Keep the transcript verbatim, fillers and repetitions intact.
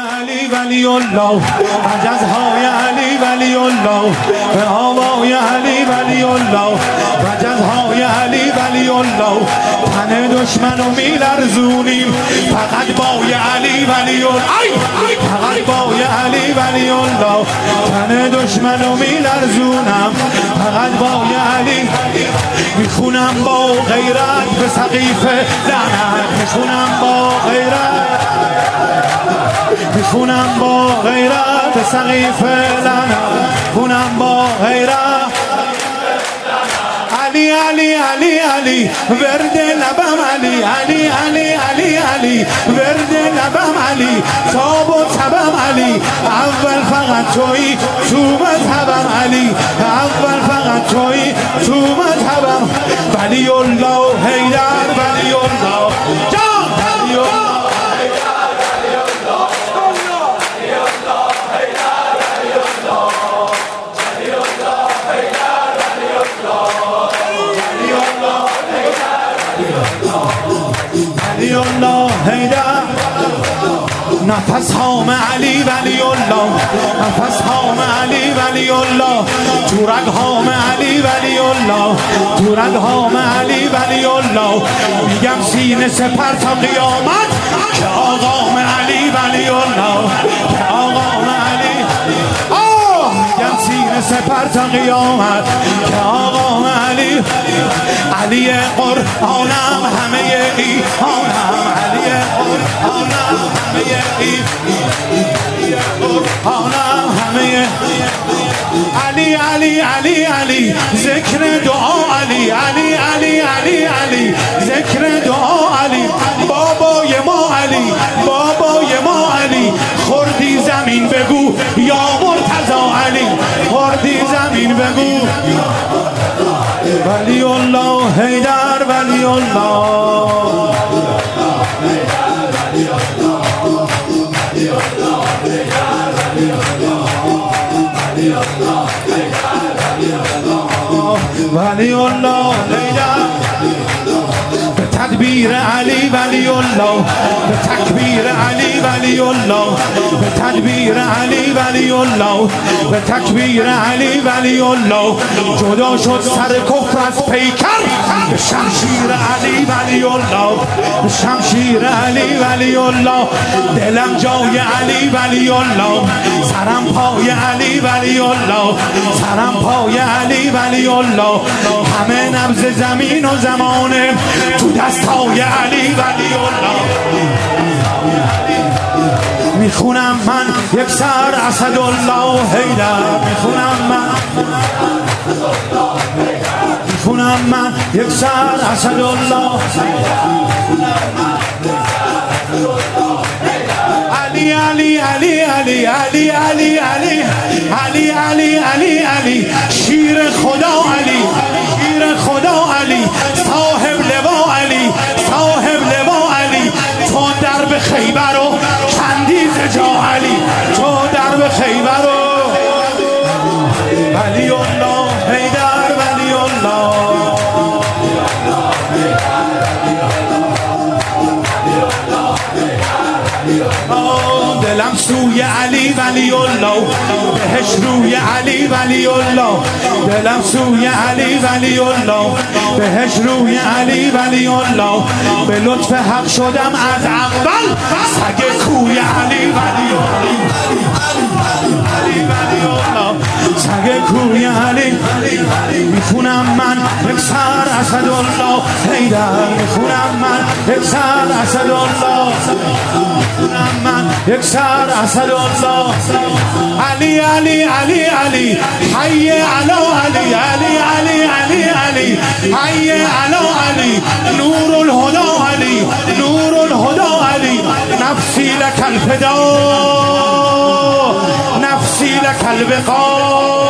علی ولی الله، مجازهای علی ولی الله، به آوای علی ولی الله، مجازهای علی ولی الله. تن دشمنو میلرزونیم فقط بای علی ولی الله، فقط بای علی ولی الله. تن دشمنو میلرزونم فقط بای علی. میخونم با غیرت به سقیفه لعنت، میخونم با غیرت، میخونم با غیرت به سقیفه لعنت، میخونم با غیرت. علی علی علی علی ورد لبم علی، علی علی علی علی ورد لبم علی، تاب و تبم علی. اول فقط تویی تو مذهبم علی، اول فقط تویی تو مذهبم. ولی الله حیدر ولی الله جان، ولی الله ولی الله حیدر. نفس هام علی ولی الله، نفس هام علی ولی الله، تو رگ هام علی ولی الله، تو رگ هام علی ولی الله. میگم سینه سپر تا قیامت که آقام علی ولی الله، که آقام علی. آه میگم سینه سپر تا قیامت که آقام علی. علی قرآنم همه ایمانم، علی قرآنم همه قرآنم همه. علی علی علی علی ذکر دعا علی، علی علی علی علی ذکر دعا علی. بابای ما علی، بابای ما علی. خوردی زمین بگو یا مرتضی علی، خوردی زمین بگو. ولی الله حیدر ولی الله، ولی الله حیدر. به تدبیر علی ولی الله، به تکبیر علی ولی الله، به تدبیر علی ولی الله، به تکبیر علی ولی الله. جدا شد سر کفر از پیکر به شمشیر علی ولی الله، به شمشیر علی ولی الله. دلم جای علی ولی الله، سرم پای علی ولی الله، سرم پای علی ولی الله. همه نبض زمین و زمانه تو دستای علی ولی الله. میخونم من یک سر اسدالله حیدر، میخونم من، میخونم من یک سر اسدالله. علی علی علی علی علی علی علی علی علی علی علی شیر خدا علی، شیر خدا علی. صاحب لوا علی، صاحب لوا علی. تو درب خیبر و کندیز جا علی، تو درب خیبر و. ولی الله حیدر ولی الله. دلم سوی علی ولی الله، بهش روی علی ولی الله. دلم سوی علی ولی الله، بهش روی علی ولی الله. به لطف حق شدم از اول سگ کوی علی ولی الله، علی ولی الله. سگ کوی علی. میخونم من یک سر اسدالله حیدر، میخونم من یک سر اسدالله، میخونم من یک سر اسدالله. علی علی علی علی حی علی علی علی علی علی علی حی علی علی. نور الهدى علی، نور الهدى علی. نفسی لک الفدا، نفسی لک البقا.